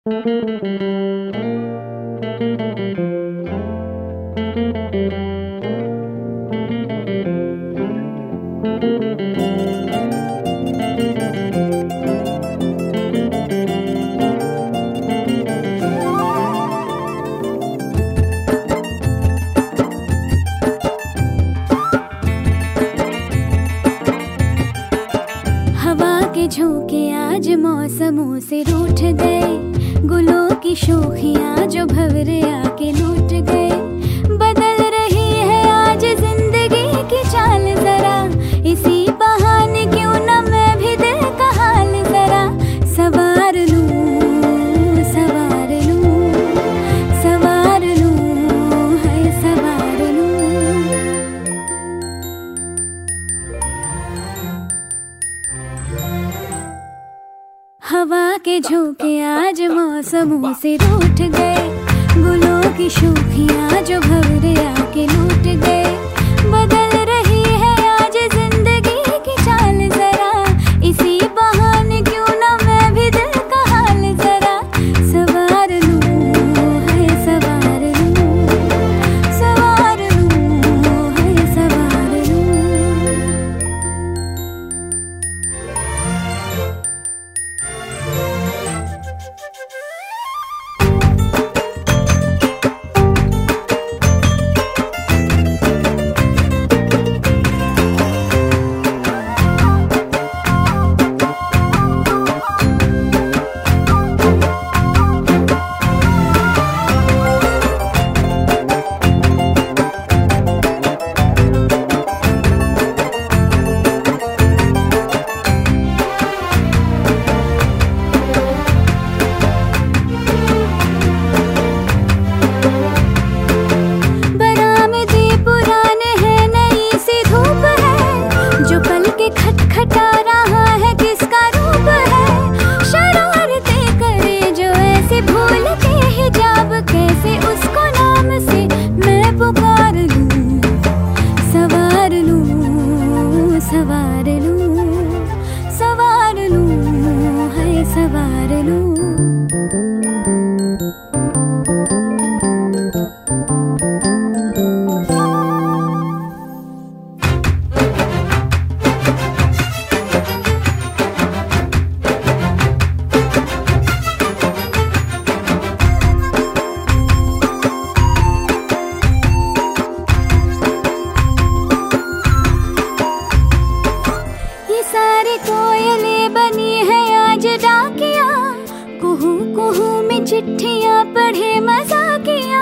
हवा के झोंके आज मौसमों से रूठ गए, गुलों की शोखियां जो भंवरे आके लूट गए। बदल रही है आज जिंदगी की चाल जरा, इसी बहाने क्यों न मैं भी दिल का हाल जरा सवार लूं, सवार लूं, सवार लूं, है सवार लूं। हवा के झोंके आज मौसमों से रूठ गए, गुलों की शोखियां जो भंवरे आके लूट गए। बदल रही है आज जिंदगी की चाल जरा, इसी बहाने क्यों ना मैं भी दिल का हाल जरा सवार लूं, है सवार लूं, सवार लूं, है सवार लूं। खटखटा रहा है किसका रूप है, शरारतें करे जो ऐसे भूल के हिजाब, कैसे उसको नाम से मैं पुकार लूं, सवार लूं, सवार लूं, सवार लूं, है सवार लूं। सारी कोयलें बनी है आज डाकिया, कुहू कुहू में चिट्ठियां पढ़े मजाकिया।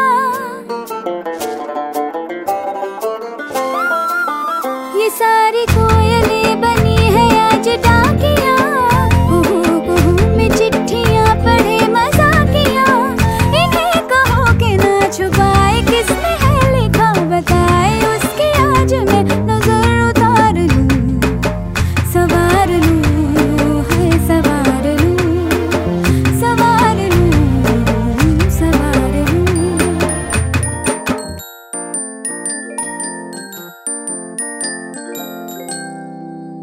ये सारी कोयलें बनी है आज डाकिया, कुहू कुहू में चिट्ठियां पढ़े मजाकिया। इन्हें कहो कि ना छुपाए किसने है लिखा, बताए उसकी आज मैं नजर उतार लूं, सवार लूं, है सवार लूं, सवार लूं, सवार लूं।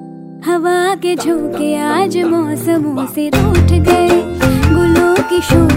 हवा के झोंके आज मौसमों से रूठ गए, गुलों की शोखियां